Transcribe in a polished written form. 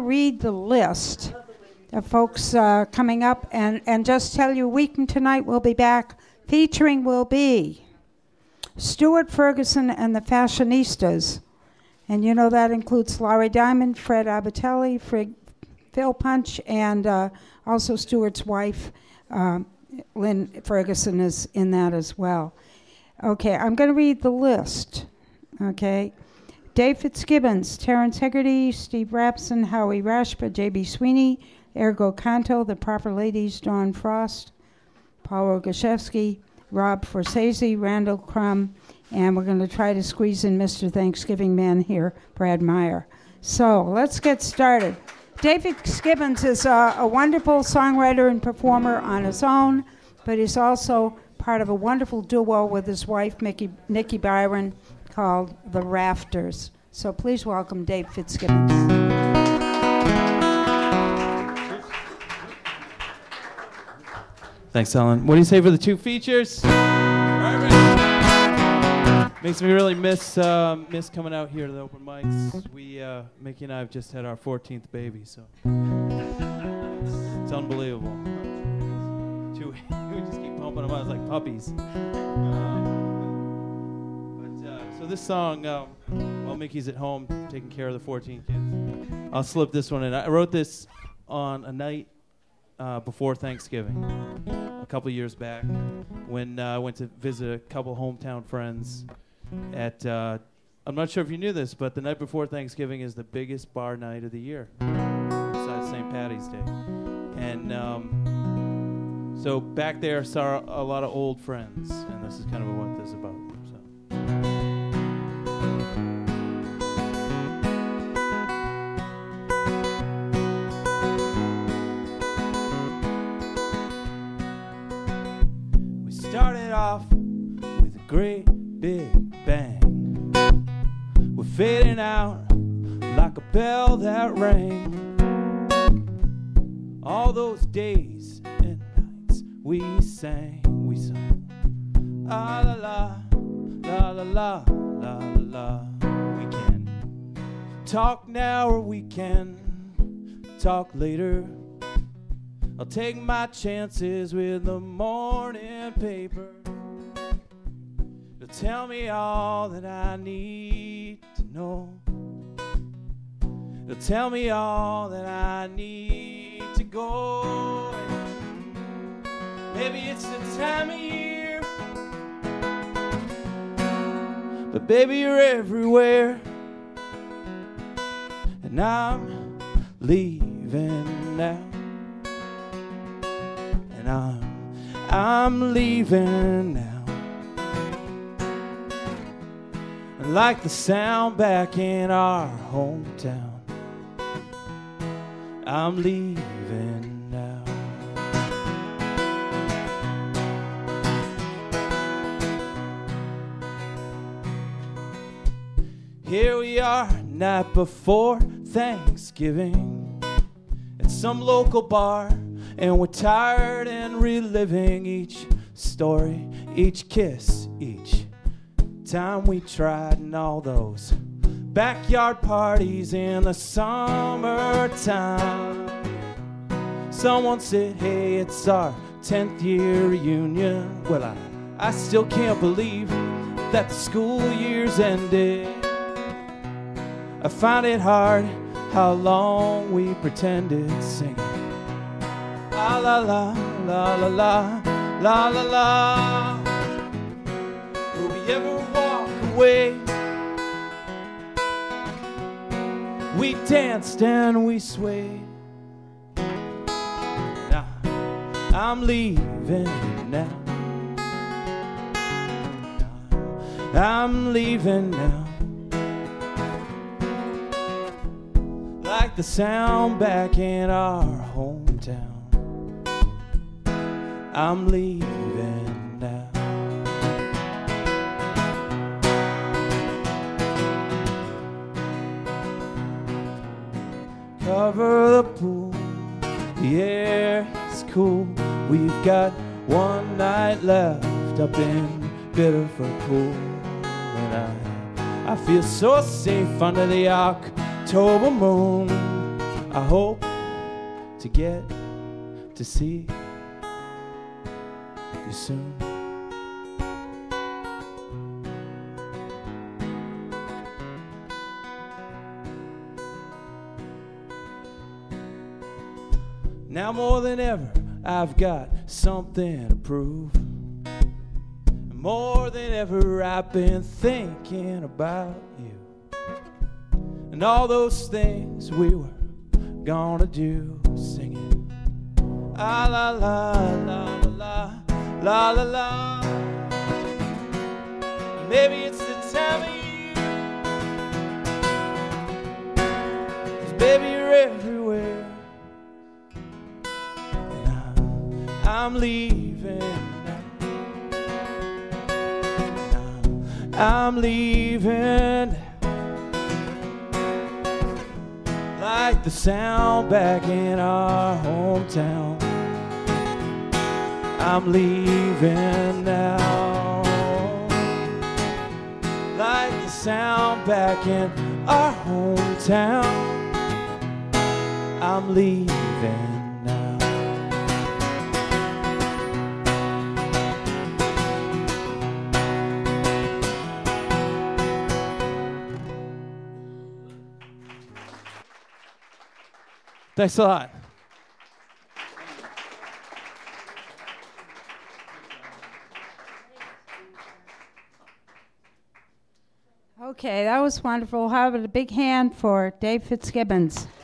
read the list of folks coming up and just tell you a week from tonight we'll be back. Featuring will be Stuart Ferguson and the Fashionistas. And you know that includes Laurie Diamond, Fred Abatelli, Phil Punch, and also Stuart's wife, Lynn Ferguson, is in that as well. Okay, I'm going to read the list. Okay. Dave Fitzgibbons, Terrence Hegarty, Steve Rapson, Howie Rashba, J.B. Sweeney, Ergo Canto, The Proper Ladies, Dawn Frost, Paul Rogaszewski, Rob Forsese, Randall Crum, and we're going to try to squeeze in Mr. Thanksgiving Man here, Brad Meyer. So let's get started. David Fitzgibbons is a wonderful songwriter and performer on his own, but he's also part of a wonderful duo with his wife, Nikki Byron, called The Rafters. So please welcome Dave Fitzgibbons. Thanks, Ellen. What do you say for the two features? Makes me really miss coming out here to the open mics. Mickey and I have just had our 14th baby, so it's unbelievable. We just keep pumping them out like puppies. So this song, while Mickey's at home taking care of the 14 kids, I'll slip this one in. I wrote this on a night before Thanksgiving, a couple years back, when I went to visit a couple hometown friends at, I'm not sure if you knew this, but the night before Thanksgiving is the biggest bar night of the year, besides St. Patty's Day. And so back there, saw a lot of old friends, and this is kind of what this is about. We started off with a great big bang. We're fading out like a bell that rang. All those days and nights we sang. Ah la la, la la la, la la la. We can talk now or we can talk later. I'll take my chances with the morning paper. It'll tell me all that I need to know. It'll tell me all that I need to go. Maybe it's the time of year, but baby you're everywhere. And I'm leaving now. And I'm leaving now. And like the sound back in our hometown, I'm leaving now. Here we are, night before Thanksgiving, at some local bar, and we're tired and reliving each story, each kiss, each time we tried, and all those backyard parties in the summertime. Someone said, hey, it's our 10th year reunion. Well, I still can't believe that the school year's ended. I find it hard how long we pretended singing la la la, la la la, la la la. Will we ever walk away? We danced and we swayed. Now I'm leaving now. I'm leaving now. Like the sound back in our hometown, I'm leaving now. Cover the pool, the air is cool. We've got one night left up in Biddeford Pool, and I feel so safe under the October moon. I hope to get to see you soon. Now more than ever, I've got something to prove. More than ever, I've been thinking about you and all those things we were gonna do, singing ah la la la la la la la. Maybe it's the time of year, 'cause baby you're everywhere. I'm leaving now. I'm leaving. Like the sound back in our hometown. I'm leaving now. Like the sound back in our hometown. I'm leaving. Thanks a lot. Okay, that was wonderful. How about a big hand for Dave Fitzgibbons?